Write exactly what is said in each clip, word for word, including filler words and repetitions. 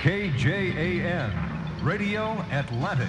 K J A N, Radio Atlantic.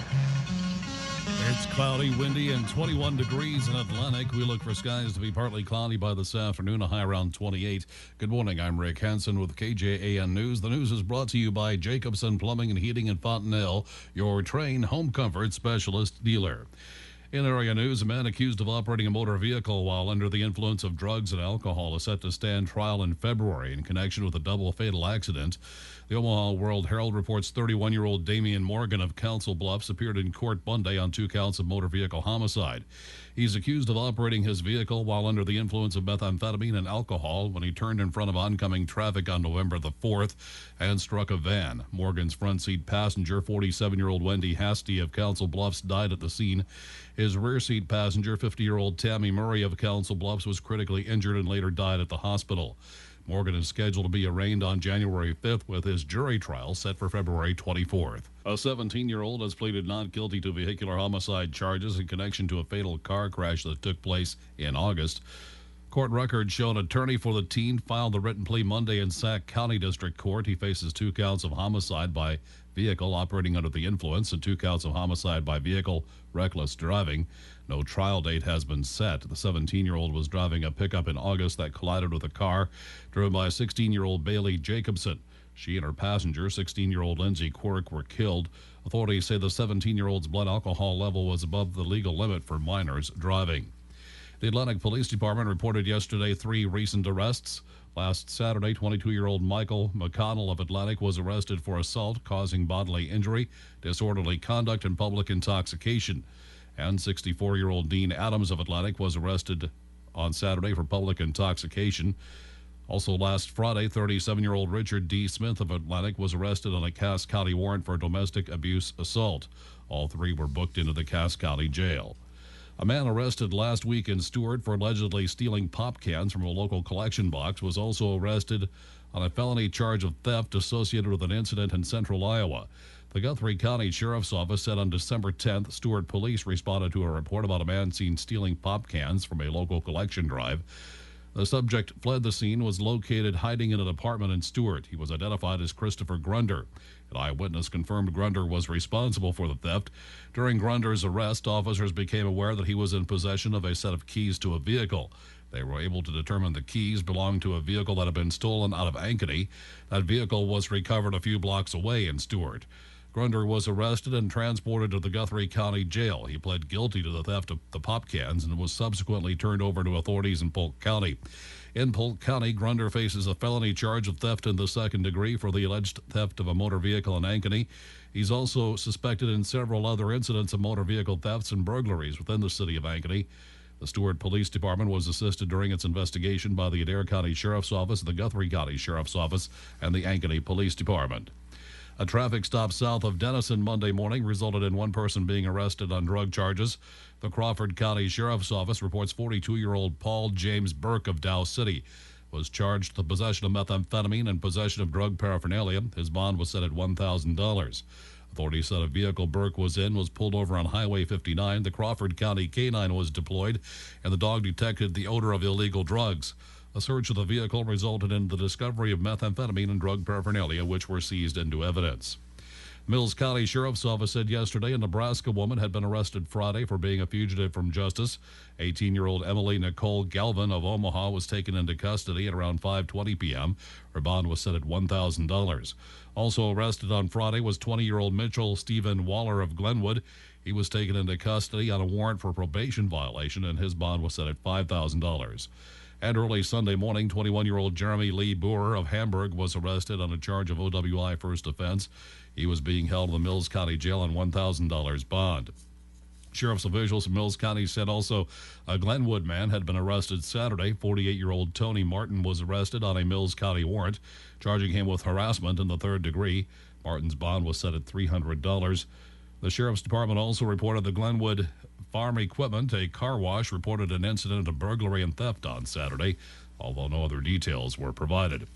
It's cloudy, windy, and twenty-one degrees in Atlantic. We look for skies to be partly cloudy by this afternoon, a high around twenty-eight. Good morning, I'm Rick Hansen with K J A N News. The news is brought to you by Jacobson Plumbing and Heating in Fontenelle, your trained home comfort specialist dealer. In area news, a man accused of operating a motor vehicle while under the influence of drugs and alcohol is set to stand trial in February in connection with a double fatal accident. The Omaha World Herald reports thirty-one-year-old Damian Morgan of Council Bluffs appeared in court Monday on two counts of motor vehicle homicide. He's accused of operating his vehicle while under the influence of methamphetamine and alcohol when he turned in front of oncoming traffic on November the fourth and struck a van. Morgan's front seat passenger, forty-seven-year-old Wendy Hasty of Council Bluffs, died at the scene. His rear seat passenger, fifty-year-old Tammy Murray of Council Bluffs, was critically injured and later died at the hospital. Morgan is scheduled to be arraigned on January fifth with his jury trial set for February twenty-fourth. A seventeen-year-old has pleaded not guilty to vehicular homicide charges in connection to a fatal car crash that took place in August. Court records show an attorney for the teen filed a written plea Monday in Sac County District Court. He faces two counts of homicide by vehicle operating under the influence and two counts of homicide by vehicle reckless driving. No trial date has been set. The seventeen-year-old was driving a pickup in August that collided with a car driven by sixteen-year-old Bailey Jacobson. She and her passenger, sixteen-year-old Lindsay Quirk, were killed. Authorities say the seventeen-year-old's blood alcohol level was above the legal limit for minors driving. The Atlantic Police Department reported yesterday three recent arrests. Last Saturday, twenty-two-year-old Michael McConnell of Atlantic was arrested for assault causing bodily injury, disorderly conduct, and public intoxication. And sixty-four-year-old Dean Adams of Atlantic was arrested on Saturday for public intoxication. Also last Friday, thirty-seven-year-old Richard D. Smith of Atlantic was arrested on a Cass County warrant for domestic abuse assault. All three were booked into the Cass County Jail. A man arrested last week in Stuart for allegedly stealing pop cans from a local collection box was also arrested on a felony charge of theft associated with an incident in central Iowa. The Guthrie County Sheriff's Office said on December tenth, Stuart police responded to a report about a man seen stealing pop cans from a local collection drive. The subject fled the scene, was located hiding in an apartment in Stuart. He was identified as Christopher Grunder. An eyewitness confirmed Grunder was responsible for the theft. During Grunder's arrest, officers became aware that he was in possession of a set of keys to a vehicle. They were able to determine the keys belonged to a vehicle that had been stolen out of Ankeny. That vehicle was recovered a few blocks away in Stuart. Grunder was arrested and transported to the Guthrie County Jail. He pled guilty to the theft of the pop cans and was subsequently turned over to authorities in Polk County. In Polk County, Grunder faces a felony charge of theft in the second degree for the alleged theft of a motor vehicle in Ankeny. He's also suspected in several other incidents of motor vehicle thefts and burglaries within the city of Ankeny. The Stuart Police Department was assisted during its investigation by the Adair County Sheriff's Office, the Guthrie County Sheriff's Office, and the Ankeny Police Department. A traffic stop south of Denison Monday morning resulted in one person being arrested on drug charges. The Crawford County Sheriff's Office reports forty-two-year-old Paul James Burke of Dow City was charged with possession of methamphetamine and possession of drug paraphernalia. His bond was set at one thousand dollars. Authorities said a vehicle Burke was in was pulled over on Highway fifty-nine. The Crawford County K nine was deployed, and the dog detected the odor of illegal drugs. A search of the vehicle resulted in the discovery of methamphetamine and drug paraphernalia, which were seized into evidence. Mills County Sheriff's Office said yesterday a Nebraska woman had been arrested Friday for being a fugitive from justice. eighteen-year-old Emily Nicole Galvin of Omaha was taken into custody at around five twenty p.m. Her bond was set at one thousand dollars. Also arrested on Friday was twenty-year-old Mitchell Stephen Waller of Glenwood. He was taken into custody on a warrant for probation violation, and his bond was set at five thousand dollars. And early Sunday morning, twenty-one-year-old Jeremy Lee Boer of Hamburg was arrested on a charge of O W I first offense. He was being held in the Mills County Jail on one thousand dollars bond. Sheriff's officials in Mills County said also a Glenwood man had been arrested Saturday. forty-eight-year-old Tony Martin was arrested on a Mills County warrant, charging him with harassment in the third degree. Martin's bond was set at three hundred dollars. The Sheriff's Department also reported the Glenwood Farm Equipment, a car wash, reported an incident of burglary and theft on Saturday, although no other details were provided.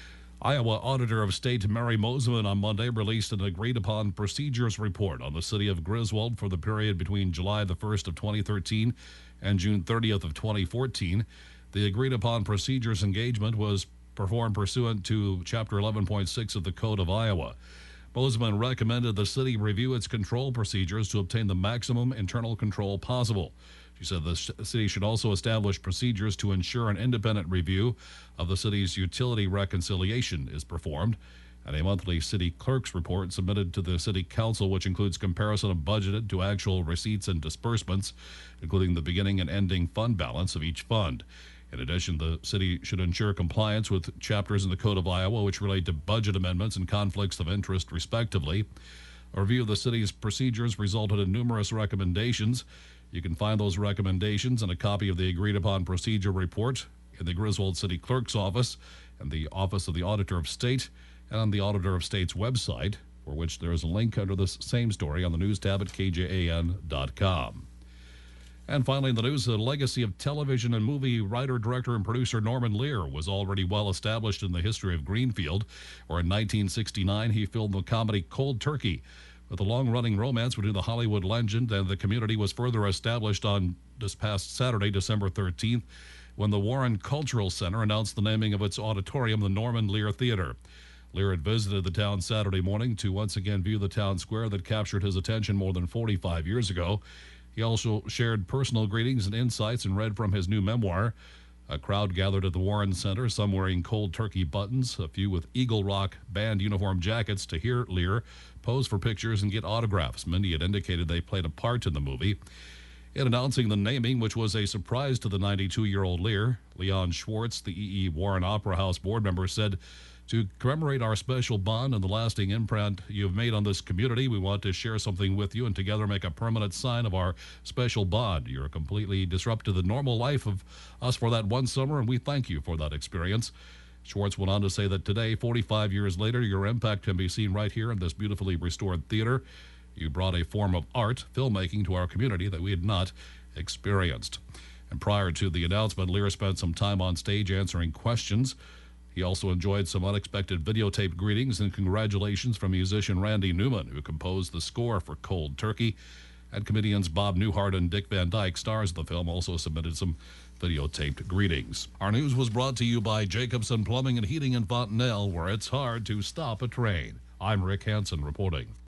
Iowa Auditor of State Mary Mosiman on Monday released an agreed-upon procedures report on the city of Griswold for the period between July the first of twenty thirteen and June thirtieth of twenty fourteen. The agreed-upon procedures engagement was performed pursuant to Chapter eleven point six of the Code of Iowa. Bozeman recommended the city review its control procedures to obtain the maximum internal control possible. She said the city should also establish procedures to ensure an independent review of the city's utility reconciliation is performed, and a monthly city clerk's report submitted to the city council, which includes comparison of budgeted to actual receipts and disbursements, including the beginning and ending fund balance of each fund. In addition, the city should ensure compliance with chapters in the Code of Iowa which relate to budget amendments and conflicts of interest, respectively. A review of the city's procedures resulted in numerous recommendations. You can find those recommendations and a copy of the agreed-upon procedure report in the Griswold City Clerk's office and the Office of the Auditor of State and on the Auditor of State's website, for which there is a link under this same story on the news tab at K J A N dot com. And finally, in the news, the legacy of television and movie writer, director, and producer Norman Lear was already well established in the history of Greenfield, where in nineteen sixty-nine he filmed the comedy Cold Turkey. But the long-running romance between the Hollywood legend and the community was further established on this past Saturday, December thirteenth, when the Warren Cultural Center announced the naming of its auditorium, the Norman Lear Theater. Lear had visited the town Saturday morning to once again view the town square that captured his attention more than forty-five years ago. He also shared personal greetings and insights and read from his new memoir. A crowd gathered at the Warren Center, some wearing Cold Turkey buttons, a few with Eagle Rock Band uniform jackets to hear Lear pose for pictures and get autographs. Many had indicated they played a part in the movie. In announcing the naming, which was a surprise to the ninety-two-year-old Lear, Leon Schwartz, the E E. Warren Opera House board member, said, "To commemorate our special bond and the lasting imprint you have made on this community, we want to share something with you and together make a permanent sign of our special bond. You're completely disrupted the normal life of us for that one summer, and we thank you for that experience." Schwartz went on to say that today, forty-five years later, your impact can be seen right here in this beautifully restored theater. You brought a form of art, filmmaking, to our community that we had not experienced. And prior to the announcement, Lear spent some time on stage answering questions. He also enjoyed some unexpected videotaped greetings and congratulations from musician Randy Newman, who composed the score for Cold Turkey. And comedians Bob Newhart and Dick Van Dyke, stars of the film, also submitted some videotaped greetings. Our news was brought to you by Jacobson Plumbing and Heating in Fontenelle, where it's hard to stop a train. I'm Rick Hansen reporting.